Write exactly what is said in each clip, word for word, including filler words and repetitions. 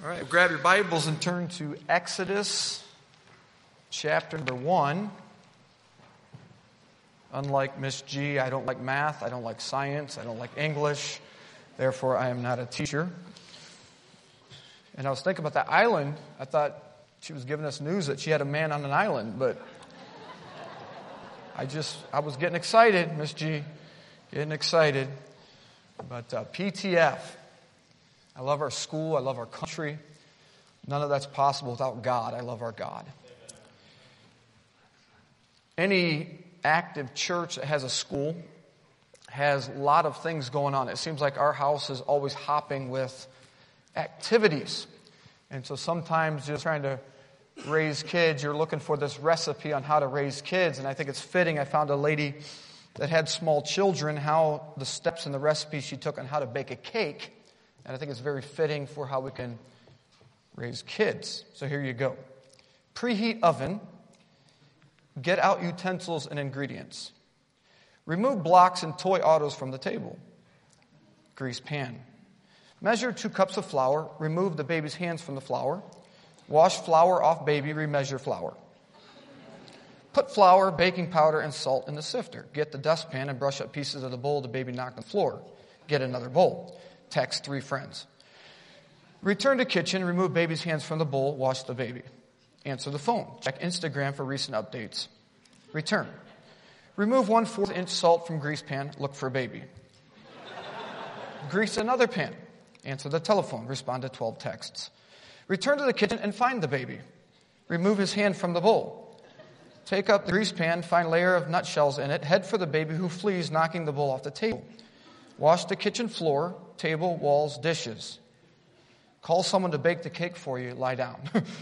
All right, grab your Bibles and turn to Exodus chapter number one. Unlike Miss G, I don't like math, I don't like science, I don't like English. Therefore, I am not a teacher. And I was thinking about that island. I thought she was giving us news that she had a man on an island, but I just, I was getting excited, Miss G, getting excited. But uh, P T F, I love our school, I love our country. None of that's possible without God. I love our God. Any active church that has a school has a lot of things going on. It seems like our house is always hopping with activities. And so sometimes just trying to raise kids, you're looking for this recipe on how to raise kids. And I think it's fitting. I found a lady that had small children, how the steps in the recipe she took on how to bake a cake. And I think it's very fitting for how we can raise kids. So here you go. Preheat oven. Get out utensils and ingredients. Remove blocks and toy autos from the table. Grease pan. Measure two cups of flour. Remove the baby's hands from the flour. Wash flour off baby. Remeasure flour. Put flour, baking powder, and salt in the sifter. Get the dustpan and brush up pieces of the bowl the baby knocked on the floor. Get another bowl. Text three friends. Return to kitchen. Remove baby's hands from the bowl. Wash the baby. Answer the phone. Check Instagram for recent updates. Return. Remove one fourth inch salt from grease pan. Look for baby. Grease another pan. Answer the telephone. Respond to twelve texts. Return to the kitchen and find the baby. Remove his hand from the bowl. Take up the grease pan. Find layer of nutshells in it. Head for the baby who flees, knocking the bowl off the table. Wash the kitchen floor, table, walls, dishes. Call someone to bake the cake for you. Lie down.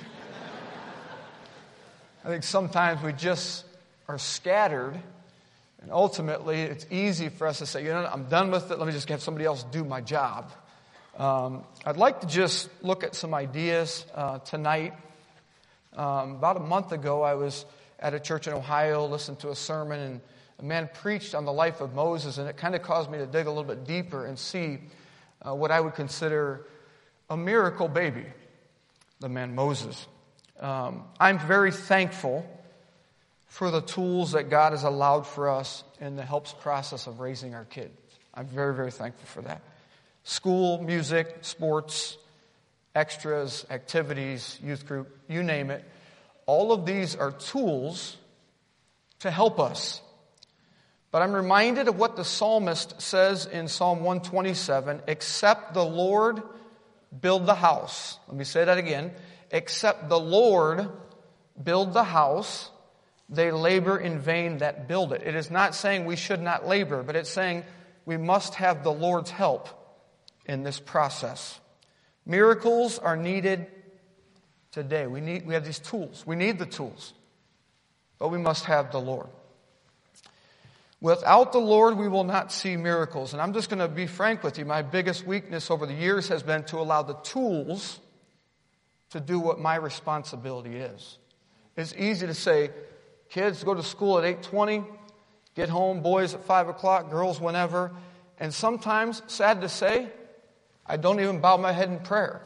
I think sometimes we just are scattered, and ultimately it's easy for us to say, you know, I'm done with it. Let me just have somebody else do my job. Um, I'd like to just look at some ideas uh, tonight. Um, about a month ago, I was at a church in Ohio, listened to a sermon, and a man preached on the life of Moses, and it kind of caused me to dig a little bit deeper and see uh, what I would consider a miracle baby, the man Moses. Um, I'm very thankful for the tools that God has allowed for us in the helps process of raising our kids. I'm very, very thankful for that. School, music, sports, extras, activities, youth group, you name it. All of these are tools to help us. But I'm reminded of what the psalmist says in Psalm one twenty-seven, except the Lord build the house. Let me say that again. Except the Lord build the house, they labor in vain that build it. It is not saying we should not labor, but it's saying we must have the Lord's help in this process. Miracles are needed today. We need, we have these tools. We need the tools, but we must have the Lord. Without the Lord, we will not see miracles. And I'm just going to be frank with you. My biggest weakness over the years has been to allow the tools to do what my responsibility is. It's easy to say, kids go to school at eight twenty, get home, boys at five o'clock, girls whenever. And sometimes, sad to say, I don't even bow my head in prayer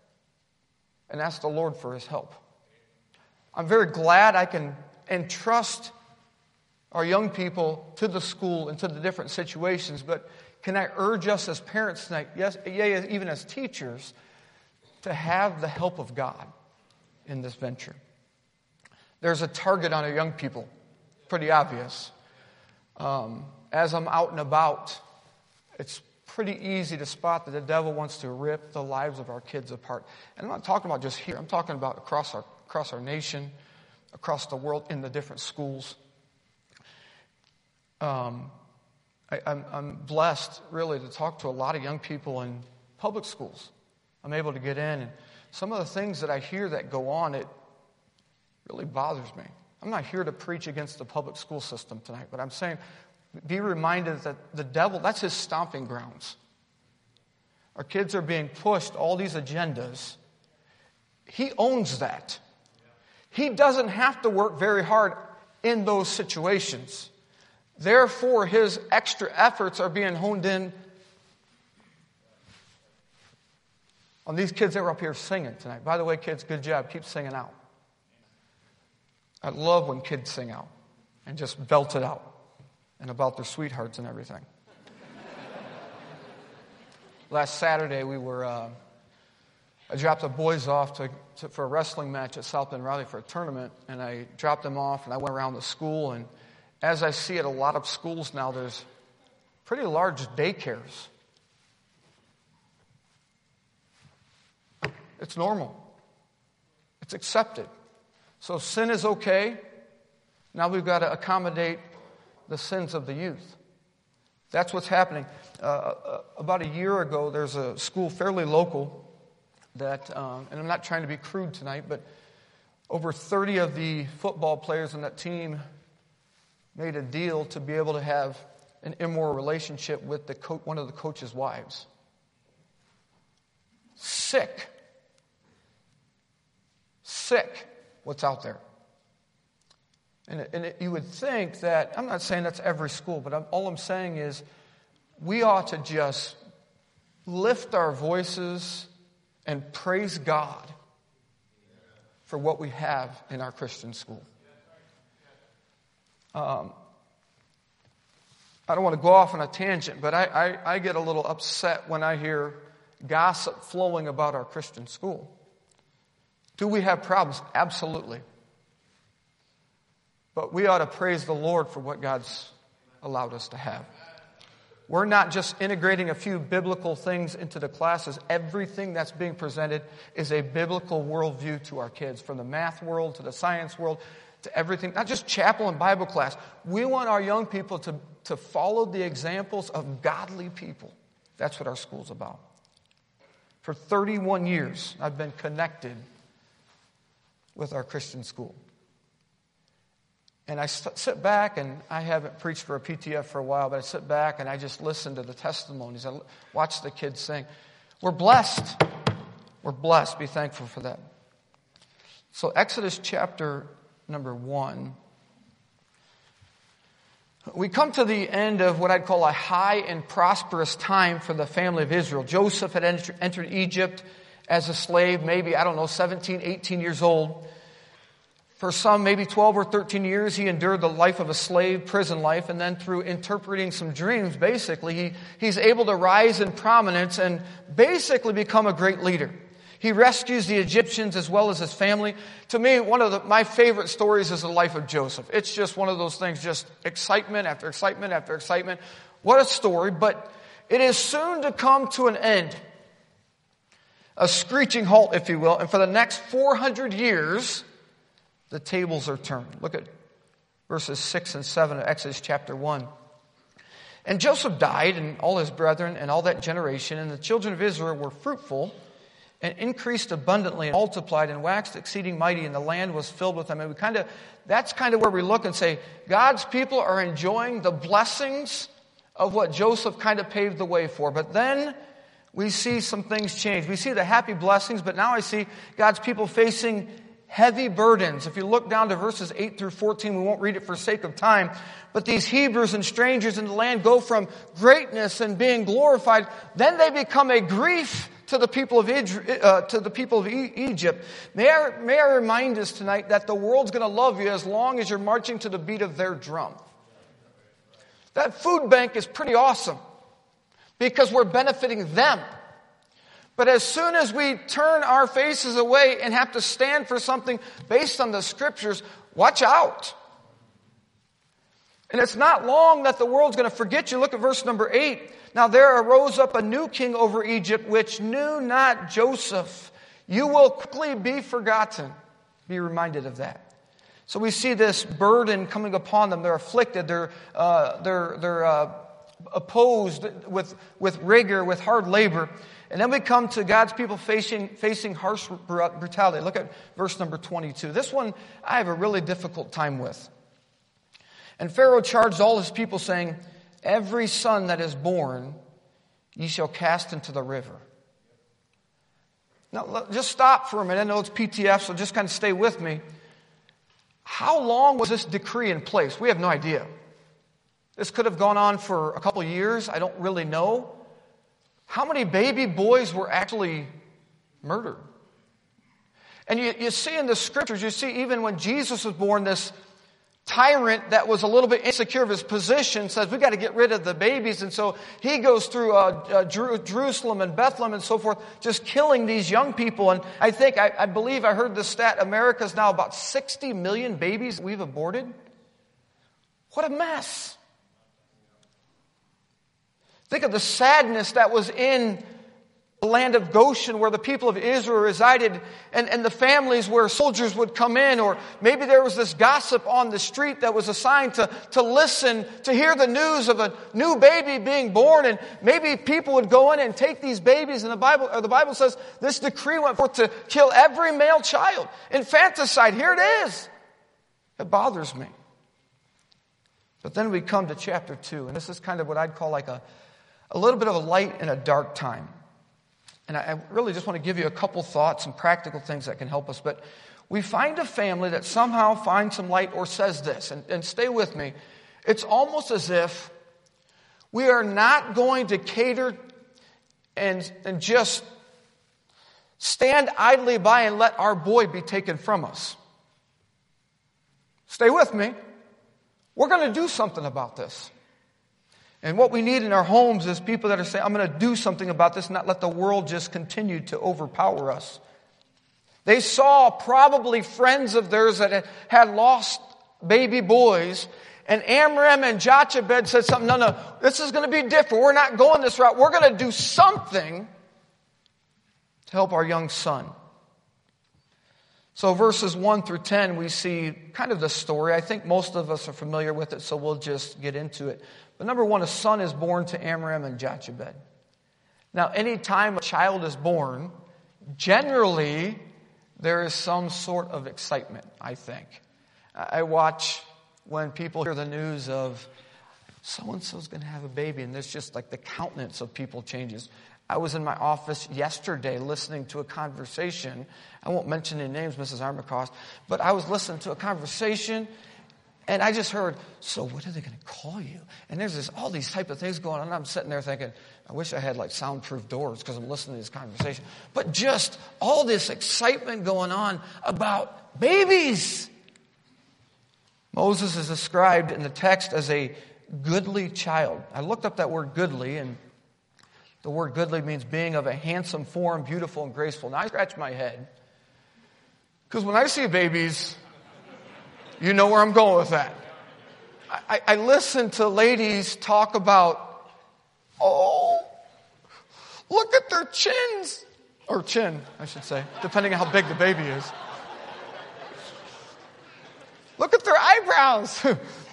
and ask the Lord for His help. I'm very glad I can entrust our young people to the school and to the different situations, but can I urge us as parents tonight, yes, yeah, even as teachers, to have the help of God in this venture. There's a target on our young people, pretty obvious. Um, as I'm out and about, it's pretty easy to spot that the devil wants to rip the lives of our kids apart. And I'm not talking about just here. I'm talking about across our across our nation, across the world, in the different schools. Um, I, I'm, I'm blessed, really, to talk to a lot of young people in public schools. I'm able to get in, and some of the things that I hear that go on, it really bothers me. I'm not here to preach against the public school system tonight, but I'm saying be reminded that the devil, that's his stomping grounds. Our kids are being pushed all these agendas. He owns that. He doesn't have to work very hard in those situations. Therefore, his extra efforts are being honed in On these kids that were up here singing tonight. By the way, kids, good job. Keep singing out. I love when kids sing out and just belt it out and about their sweethearts and everything. Last Saturday, we were, uh, I dropped the boys off to, to, for a wrestling match at South Bend Raleigh for a tournament, and I dropped them off, and I went around the school, and as I see at a lot of schools now, there's pretty large daycares. It's normal. It's accepted. So sin is okay. Now we've got to accommodate the sins of the youth. That's what's happening. Uh, about a year ago, there's a school fairly local that, um, and I'm not trying to be crude tonight, but over thirty of the football players on that team made a deal to be able to have an immoral relationship with the co- one of the coach's wives. Sick. Sick what's out there. And, it, and it, you would think that, I'm not saying that's every school, but I'm, all I'm saying is we ought to just lift our voices and praise God for what we have in our Christian school. Um, I don't want to go off on a tangent, but I, I, I get a little upset when I hear gossip flowing about our Christian school. Do we have problems? Absolutely. But we ought to praise the Lord for what God's allowed us to have. We're not just integrating a few biblical things into the classes. Everything that's being presented is a biblical worldview to our kids, from the math world to the science world to everything. Not just chapel and Bible class. We want our young people to, to follow the examples of godly people. That's what our school's about. For thirty-one years, I've been connected with our Christian school. And I sit back, and I haven't preached for a P T F for a while, but I sit back and I just listen to the testimonies. I watch the kids sing. We're blessed. We're blessed. Be thankful for that. So Exodus chapter number one. We come to the end of what I'd call a high and prosperous time for the family of Israel. Joseph had entered Egypt as a slave, maybe, I don't know, seventeen, eighteen years old. For some, maybe twelve or thirteen years, he endured the life of a slave, prison life, and then through interpreting some dreams, basically, he, he's able to rise in prominence and basically become a great leader. He rescues the Egyptians as well as his family. To me, one of the, my favorite stories is the life of Joseph. It's just one of those things, just excitement after excitement after excitement. What a story, but it is soon to come to an end. A screeching halt, if you will, and for the next four hundred years, the tables are turned. Look at verses six and seven of Exodus chapter one. And Joseph died, and all his brethren, and all that generation, and the children of Israel were fruitful, and increased abundantly, and multiplied, and waxed exceeding mighty, and the land was filled with them. And we kind of, that's kind of where we look and say, God's people are enjoying the blessings of what Joseph kind of paved the way for. But then we see some things change. We see the happy blessings, but now I see God's people facing heavy burdens. If you look down to verses eight through fourteen, we won't read it for sake of time, but these Hebrews and strangers in the land go from greatness and being glorified, then they become a grief to the people of uh, to the people of e- Egypt. May I, may I remind us tonight that the world's going to love you as long as you're marching to the beat of their drum. That food bank is pretty awesome because we're benefiting them. But as soon as we turn our faces away and have to stand for something based on the Scriptures, watch out. And it's not long that the world's going to forget you. Look at verse number eight. Now there arose up a new king over Egypt, which knew not Joseph. You will quickly be forgotten. Be reminded of that. So we see this burden coming upon them. They're afflicted. They're uh, they're they're uh, opposed with with rigor, with hard labor. And then we come to God's people facing, facing harsh brutality. Look at verse number twenty-two. This one I have a really difficult time with. And Pharaoh charged all his people, saying, every son that is born ye shall cast into the river. Now, just stop for a minute. I know it's P T F, so just kind of stay with me. How long was this decree in place? We have no idea. This could have gone on for a couple of years. I don't really know. How many baby boys were actually murdered. And you, you see in the scriptures, you see even when Jesus was born, this tyrant that was a little bit insecure of his position says, we got to get rid of the babies. And so he goes through uh, uh, Jer- Jerusalem and Bethlehem and so forth, just killing these young people. And I think, I, I believe I heard the stat, America's now about sixty million babies we've aborted. What a mess. Think of the sadness that was in the land of Goshen where the people of Israel resided, and, and the families where soldiers would come in, or maybe there was this gossip on the street that was assigned to, to listen, to hear the news of a new baby being born, and maybe people would go in and take these babies, and the Bible, or the Bible says this decree went forth to kill every male child. Infanticide, here it is. It bothers me. But then we come to chapter two, and this is kind of what I'd call like a, a little bit of a light in a dark time. And I really just want to give you a couple thoughts and practical things that can help us. But we find a family that somehow finds some light or says this, and, and stay with me. It's almost as if we are not going to cater and, and just stand idly by and let our boy be taken from us. Stay with me. We're going to do something about this. And what we need in our homes is people that are saying, I'm going to do something about this, not let the world just continue to overpower us. They saw probably friends of theirs that had lost baby boys, and Amram and Jochebed said something, no, no, this is going to be different. We're not going this route. We're going to do something to help our young son. So verses one through ten, we see kind of the story. I think most of us are familiar with it, so we'll just get into it. But number one, a son is born to Amram and Jochebed. Now, any time a child is born, generally there is some sort of excitement, I think. I watch when people hear the news of so-and-so's going to have a baby, and there's just like the countenance of people changes. I was in my office yesterday listening to a conversation. I won't mention any names, Missus Armacost, but I was listening to a conversation, and I just heard, so what are they going to call you? And there's this, all these type of things going on. And I'm sitting there thinking, I wish I had like soundproof doors because I'm listening to this conversation. But just all this excitement going on about babies. Moses is described in the text as a goodly child. I looked up that word goodly, and the word goodly means being of a handsome form, beautiful and graceful. Now I scratch my head, because when I see babies, you know where I'm going with that. I, I listen to ladies talk about, oh, look at their chins. Or chin, I should say, depending on how big the baby is. Look at their eyebrows.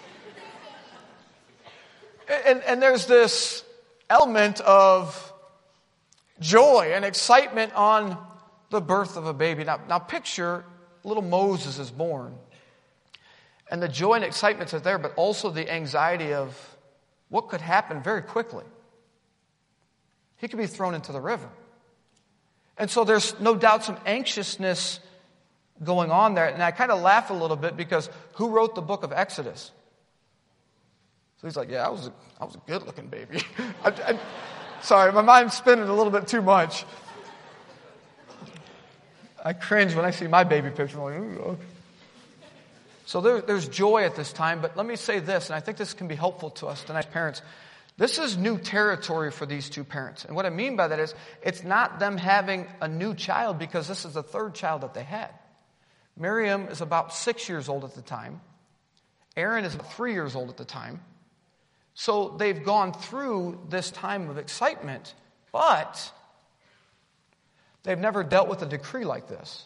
and, and there's this element of joy and excitement on the birth of a baby. Now, now picture little Moses is born. And the joy and excitement is there, but also the anxiety of what could happen very quickly. He could be thrown into the river. And so there's no doubt some anxiousness going on there. And I kind of laugh a little bit because who wrote the book of Exodus? So he's like, yeah, I was a, I was a good-looking baby. I, I, sorry, my mind's spinning a little bit too much. I cringe when I see my baby picture. I'm like, okay. So there, there's joy at this time, but let me say this, and I think this can be helpful to us tonight, parents. This is new territory for these two parents. And what I mean by that is, it's not them having a new child because this is the third child that they had. Miriam is about six years old at the time. Aaron is about three years old at the time. So they've gone through this time of excitement, but they've never dealt with a decree like this.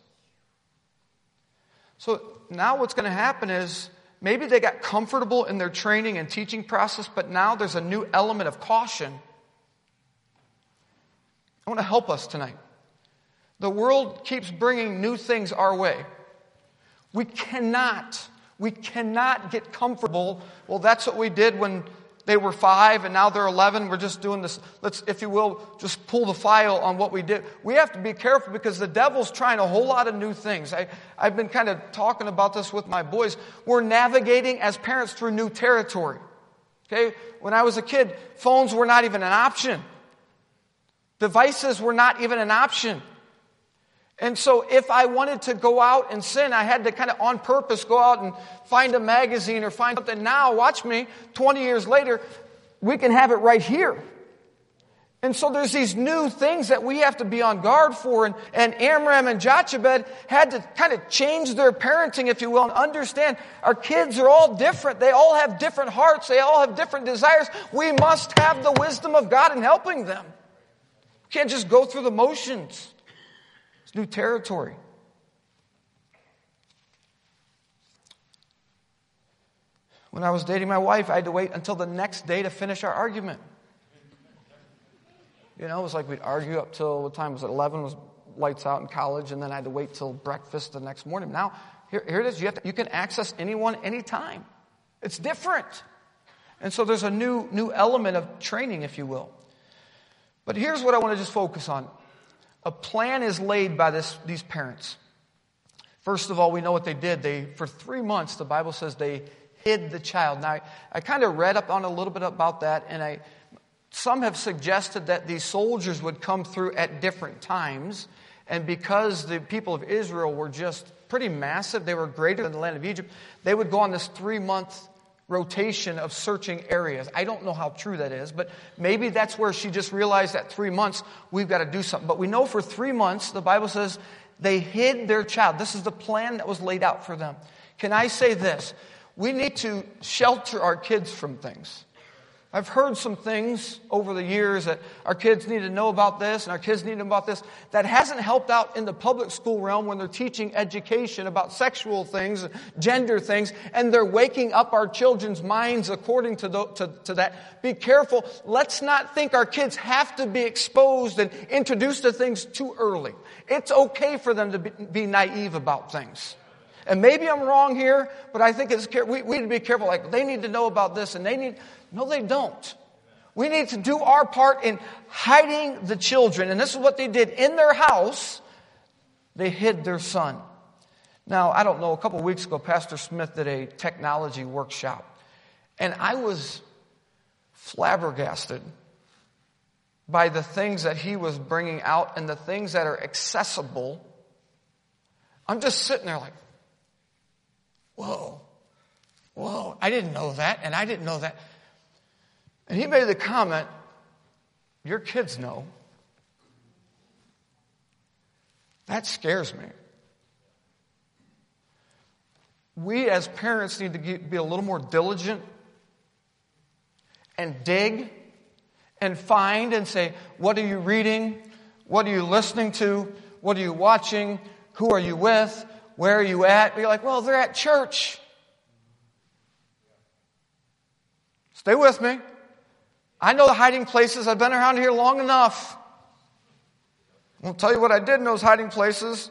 So now what's going to happen is maybe they got comfortable in their training and teaching process, but now there's a new element of caution. I want to help us tonight. The world keeps bringing new things our way. We cannot, we cannot get comfortable. Well, that's what we did when they were five and now they're eleven. We're just doing this. Let's, if you will, just pull the file on what we did. We have to be careful because the devil's trying a whole lot of new things. I, I've been kind of talking about this with my boys. We're navigating as parents through new territory. Okay? When I was a kid, phones were not even an option. Devices were not even an option. And so if I wanted to go out and sin, I had to kind of on purpose go out and find a magazine or find something. Now, watch me, twenty years later, we can have it right here. And so there's these new things that we have to be on guard for. And, and Amram and Jochebed had to kind of change their parenting, if you will, and understand our kids are all different. They all have different hearts. They all have different desires. We must have the wisdom of God in helping them. Can't just go through the motions. It's new territory. When I was dating my wife, I had to wait until the next day to finish our argument. You know, it was like we'd argue up till, what time was it, eleven, was lights out in college, and then I had to wait till breakfast the next morning. Now, here, here it is. You, have to, you can access anyone, anytime. It's different. And so there's a new, new element of training, if you will. But here's what I want to just focus on. A plan is laid by this, these parents. First of all, we know what they did. They, for three months, the Bible says they hid the child. Now, I, I kind of read up on a little bit about that, and I... Some have suggested that these soldiers would come through at different times. And because the people of Israel were just pretty massive, they were greater than the land of Egypt, they would go on this three-month rotation of searching areas. I don't know how true that is, but maybe that's where she just realized that three months, we've got to do something. But we know for three months, the Bible says, they hid their child. This is the plan that was laid out for them. Can I say this? We need to shelter our kids from things. I've heard some things over the years that our kids need to know about this and our kids need to know about this. That hasn't helped out in the public school realm when they're teaching education about sexual things, gender things, and they're waking up our children's minds according to, the, to, to that. Be careful. Let's not think our kids have to be exposed and introduced to things too early. It's okay for them to be, be naive about things. And maybe I'm wrong here, but I think it's we, we need to be careful. Like, they need to know about this and they need... No, they don't. We need to do our part in hiding the children. And this is what they did. In their house, they hid their son. Now, I don't know, a couple of weeks ago, Pastor Smith did a technology workshop. And I was flabbergasted by the things that he was bringing out and the things that are accessible. I'm just sitting there like, whoa, whoa, I didn't know that, and I didn't know that. And he made the comment, your kids know. That scares me. We as parents need to be a little more diligent and dig and find and say, what are you reading? What are you listening to? What are you watching? Who are you with? Where are you at? Be like, well, they're at church. Stay with me. I know the hiding places. I've been around here long enough. I won't tell you what I did in those hiding places.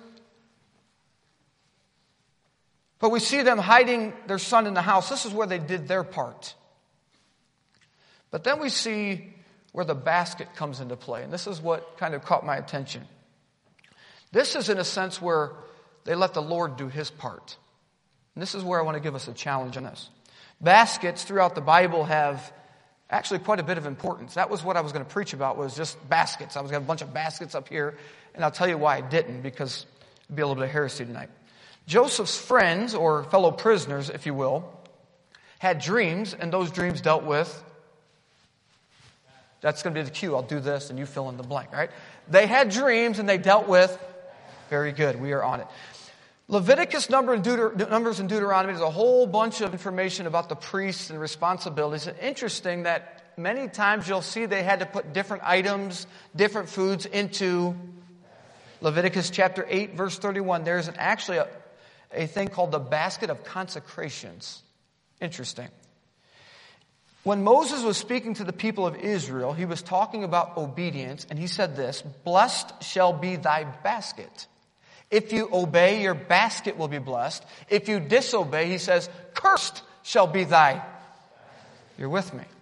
But we see them hiding their son in the house. This is where they did their part. But then we see where the basket comes into play. And this is what kind of caught my attention. This is in a sense where they let the Lord do his part. And this is where I want to give us a challenge on this. Baskets throughout the Bible have actually quite a bit of importance. That was what I was going to preach about, was just baskets. I was going to have a bunch of baskets up here, and I'll tell you why I didn't, because it'd be a little bit of heresy tonight. Joseph's friends, or fellow prisoners, if you will, had dreams, and those dreams dealt with, that's going to be the cue, I'll do this, and you fill in the blank, all right? They had dreams, and they dealt with, very good, we are on it. Leviticus, Numbers, and Deuteronomy, there's a whole bunch of information about the priests and responsibilities. It's interesting that many times you'll see they had to put different items, different foods into Leviticus chapter eight, verse thirty-one. There's an, actually a, a thing called the basket of consecrations. Interesting. When Moses was speaking to the people of Israel, he was talking about obedience, and he said this, blessed shall be thy basket. If you obey, your basket will be blessed. If you disobey, he says, cursed shall be thy. You're with me.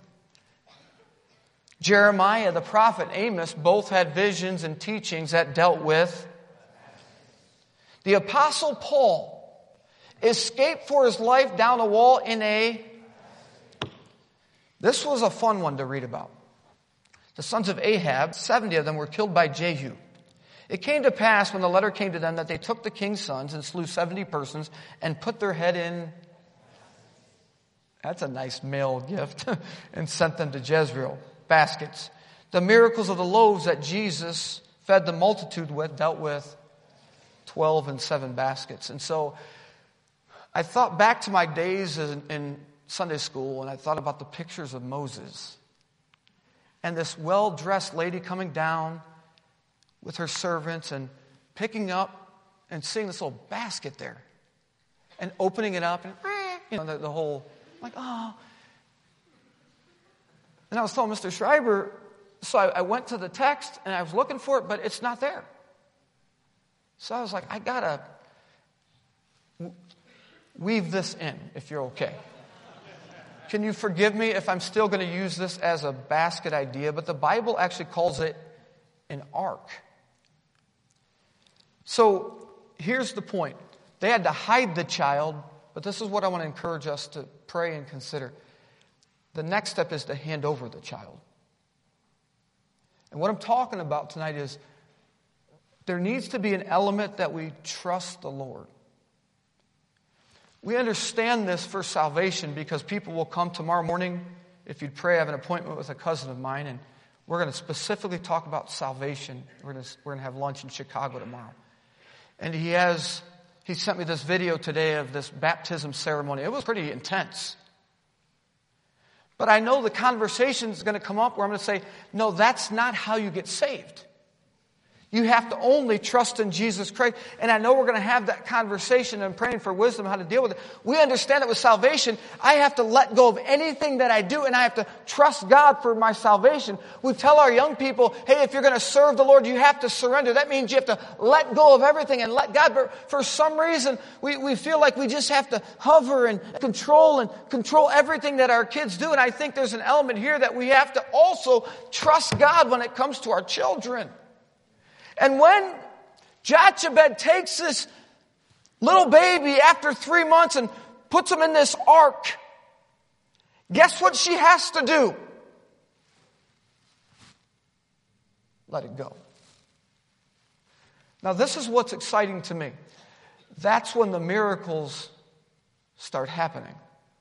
Jeremiah, the prophet, Amos, both had visions and teachings that dealt with. The Apostle Paul escaped for his life down a wall in a... This was a fun one to read about. The sons of Ahab, seventy of them were killed by Jehu. It came to pass when the letter came to them that they took the king's sons and slew seventy persons and put their head in, that's a nice male gift, and sent them to Jezreel, baskets. The miracles of the loaves that Jesus fed the multitude with dealt with twelve and seven baskets. And so I thought back to my days in, in Sunday school, and I thought about the pictures of Moses. And this well-dressed lady coming down with her servants and picking up and seeing this little basket there. And opening it up and, you know, the, the whole, like, oh. And I was telling Mister Schreiber, so I, I went to the text and I was looking for it, but it's not there. So I was like, I gotta weave this in, if you're okay. Can you forgive me if I'm still going to use this as a basket idea? But the Bible actually calls it an ark. So here's the point. They had to hide the child, but this is what I want to encourage us to pray and consider. The next step is to hand over the child. And what I'm talking about tonight is there needs to be an element that we trust the Lord. We understand this for salvation because people will come tomorrow morning. If you'd pray, I have an appointment with a cousin of mine, and we're going to specifically talk about salvation. We're going to, we're going to have lunch in Chicago tomorrow. And he has, he sent me this video today of this baptism ceremony. It was pretty intense. But I know the conversation is going to come up where I'm going to say, no, that's not how you get saved. You have to only trust in Jesus Christ. And I know we're going to have that conversation and praying for wisdom how to deal with it. We understand that with salvation, I have to let go of anything that I do and I have to trust God for my salvation. We tell our young people, hey, if you're going to serve the Lord, you have to surrender. That means you have to let go of everything and let God. But for some reason, we, we feel like we just have to hover and control and control everything that our kids do. And I think there's an element here that we have to also trust God when it comes to our children. And when Jochebed takes this little baby after three months and puts him in this ark, guess what she has to do? Let it go. Now, this is what's exciting to me. That's when the miracles start happening.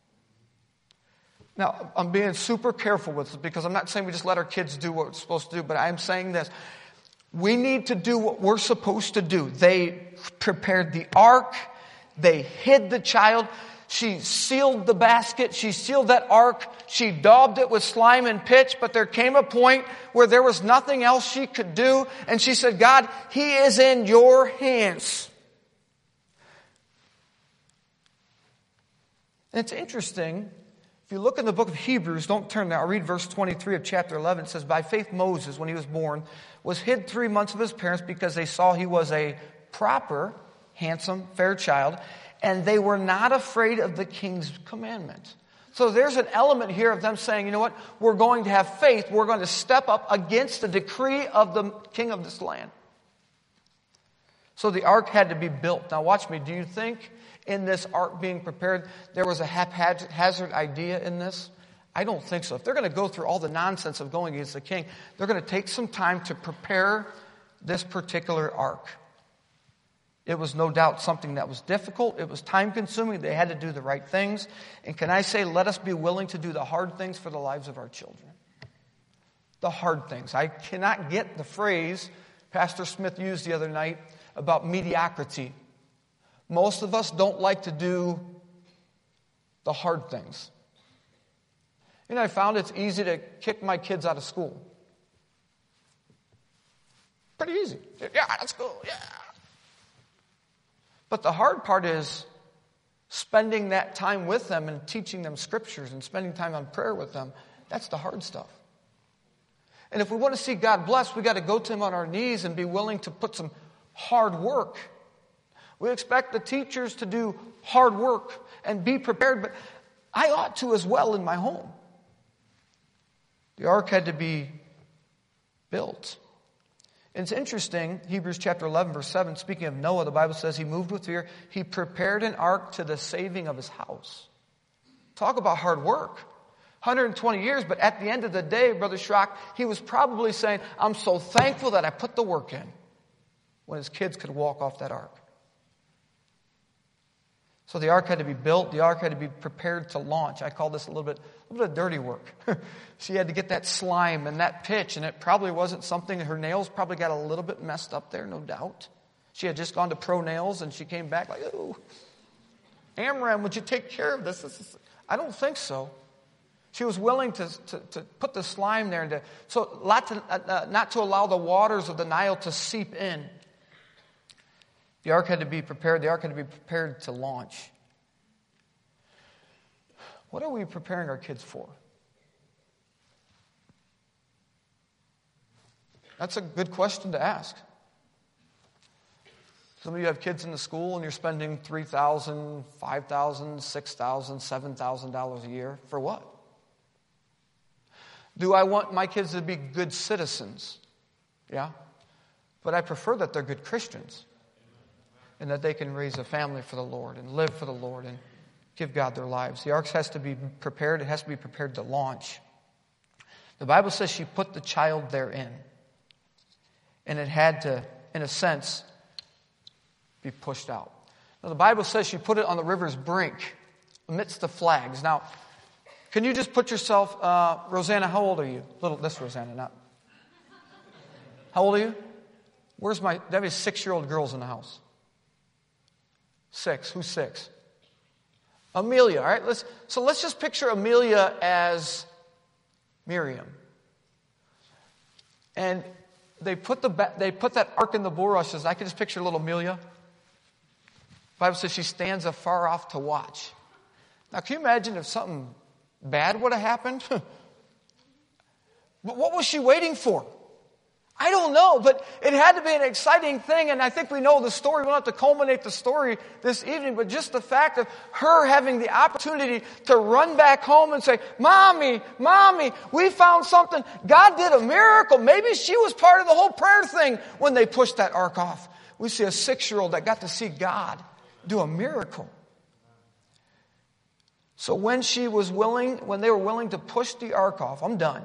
Now, I'm being super careful with this because I'm not saying we just let our kids do what we're supposed to do, but I'm saying this. We need to do what we're supposed to do. They prepared the ark. They hid the child. She sealed the basket. She sealed that ark. She daubed it with slime and pitch. But there came a point where there was nothing else she could do. And she said, God, He is in your hands. And it's interesting. If you look in the book of Hebrews, don't turn there. I'll read verse twenty-three of chapter eleven. It says, by faith Moses, when he was born, was hid three months of his parents because they saw he was a proper, handsome, fair child, and they were not afraid of the king's commandment. So there's an element here of them saying, you know what, we're going to have faith. We're going to step up against the decree of the king of this land. So the ark had to be built. Now watch me. Do you think in this ark being prepared, there was a haphazard idea in this? I don't think so. If they're going to go through all the nonsense of going against the king, they're going to take some time to prepare this particular ark. It was no doubt something that was difficult. It was time-consuming. They had to do the right things. And can I say, let us be willing to do the hard things for the lives of our children. The hard things. I cannot get the phrase Pastor Smith used the other night about mediocrity. Most of us don't like to do the hard things. You know, I found it's easy to kick my kids out of school. Pretty easy. Yeah, that's cool, yeah. But the hard part is spending that time with them and teaching them scriptures and spending time on prayer with them. That's the hard stuff. And if we want to see God bless, we got to go to Him on our knees and be willing to put some hard work. We expect the teachers to do hard work and be prepared, but I ought to as well in my home. The ark had to be built. And it's interesting, Hebrews chapter eleven, verse seven, speaking of Noah, the Bible says he moved with fear. He prepared an ark to the saving of his house. Talk about hard work. one hundred twenty years, but at the end of the day, Brother Schrock, he was probably saying, I'm so thankful that I put the work in. when his kids could walk off that ark. So the ark had to be built. The ark had to be prepared to launch. I call this a little bit, a little bit of dirty work. She had to get that slime and that pitch, and it probably wasn't something, her nails probably got a little bit messed up there, no doubt. She had just gone to Pro Nails, and she came back like, oh, Amram, would you take care of this? this is, I don't think so. She was willing to, to, to put the slime there, and to, so not to, uh, not to allow the waters of the Nile to seep in. The ark had to be prepared. The ark had to be prepared to launch. What are we preparing our kids for? That's a good question to ask. Some of you have kids in the school and you're spending three thousand dollars, five thousand dollars, six thousand dollars, seven thousand dollars a year. For what? Do I want my kids to be good citizens? Yeah. But I prefer that they're good Christians. And that they can raise a family for the Lord and live for the Lord and give God their lives. The ark has to be prepared. It has to be prepared to launch. The Bible says she put the child therein. And it had to, in a sense, be pushed out. Now, the Bible says she put it on the river's brink amidst the flags. Now, can you just put yourself, uh, Rosanna, how old are you? Little, this Rosanna, not. How old are you? Where's my, there have six-year-old girls in the house. Six. Who's six? Amelia. All right. Let's. So let's just picture Amelia as Miriam. And they put the they put that ark in the bulrushes. I can just picture little Amelia. The Bible says she stands afar off to watch. Now, can you imagine if something bad would have happened? But what was she waiting for? I don't know, but it had to be an exciting thing, and I think we know the story. We don't have to culminate the story this evening, but just the fact of her having the opportunity to run back home and say, Mommy, Mommy, we found something. God did a miracle. Maybe she was part of the whole prayer thing when they pushed that ark off. We see a six-year-old that got to see God do a miracle. So when she was willing, when they were willing to push the ark off, I'm done.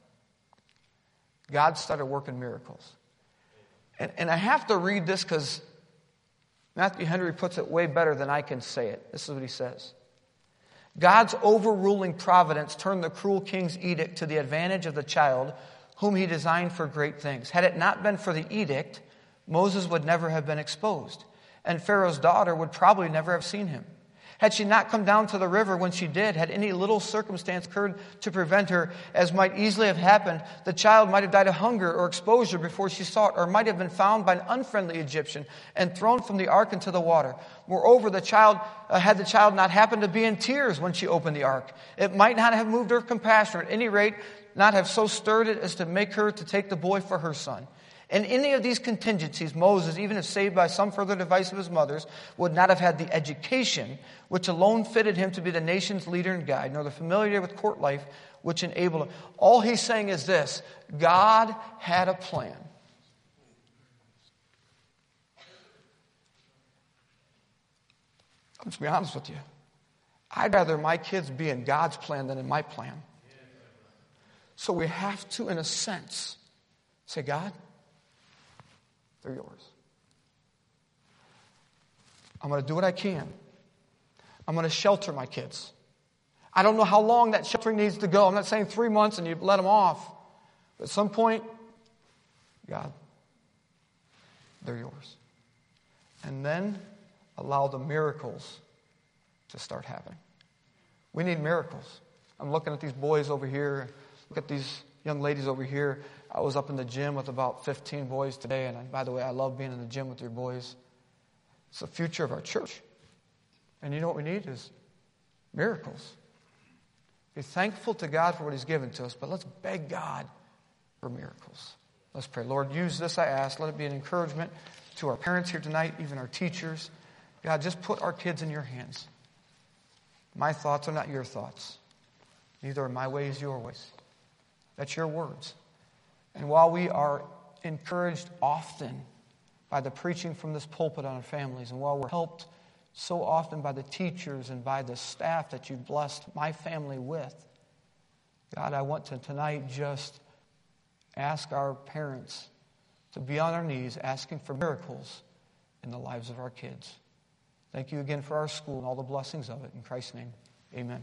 God started working miracles. And, and I have to read this because Matthew Henry puts it way better than I can say it. This is what he says. God's overruling providence turned the cruel king's edict to the advantage of the child whom he designed for great things. Had it not been for the edict, Moses would never have been exposed, and Pharaoh's daughter would probably never have seen him. Had she not come down to the river when she did, had any little circumstance occurred to prevent her, as might easily have happened, the child might have died of hunger or exposure before she saw it, or might have been found by an unfriendly Egyptian and thrown from the ark into the water. Moreover, the child, uh, had the child not happened to be in tears when she opened the ark, it might not have moved her compassion, or at any rate, not have so stirred it as to make her to take the boy for her son. In any of these contingencies, Moses, even if saved by some further device of his mother's, would not have had the education which alone fitted him to be the nation's leader and guide, nor the familiarity with court life which enabled him. All he's saying is this: God had a plan. Let's be honest with you. I'd rather my kids be in God's plan than in my plan. So we have to, in a sense, say, God, they're yours. I'm going to do what I can. I'm going to shelter my kids. I don't know how long that sheltering needs to go. I'm not saying three months and you let them off. But at some point, God, they're yours. And then allow the miracles to start happening. We need miracles. I'm looking at these boys over here. Look at these young ladies over here. I was up in the gym with about fifteen boys today. And I, by the way, I love being in the gym with your boys. It's the future of our church. And you know what we need is miracles. Be thankful to God for what He's given to us, but let's beg God for miracles. Let's pray. Lord, use this, I ask. Let it be an encouragement to our parents here tonight, even our teachers. God, just put our kids in your hands. My thoughts are not your thoughts. Neither are my ways your ways. That's your words. And while we are encouraged often by the preaching from this pulpit on our families, and while we're helped so often by the teachers and by the staff that you've blessed my family with, God, I want to tonight just ask our parents to be on our knees asking for miracles in the lives of our kids. Thank you again for our school and all the blessings of it. In Christ's name, amen.